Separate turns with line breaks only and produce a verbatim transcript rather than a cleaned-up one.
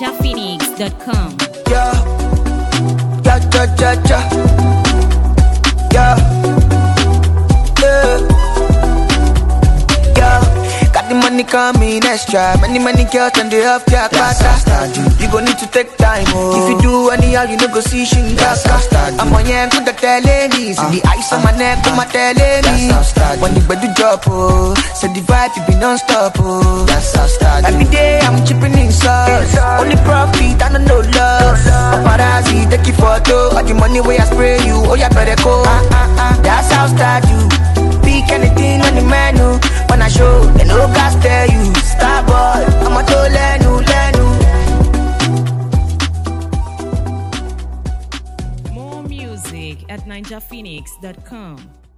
ninja phoenix dot com.
Yeah, yeah, yeah, yeah, yeah, yeah, yeah, yeah. Got the money coming extra. Many, many girls and they have their quota. You gon' need to take time, oh. If you do anyhow, you no go see shingaka. I'm on yeah, good at telling me. See the ice on my neck, come my telling me. When you better drop, oh. So the vibe, you be non-stop, oh. Every day I'm chipping in sauce. Only profit, I don't know love. Paparazzi, take your photo. All the money where I spray you, oh yeah, better go. Uh, uh, uh. That's how start you. Pick anything on the menu. When I show, they no gas tell you. Starboy, I'm a to lenu, lenu.
More music at ninja phoenix dot com.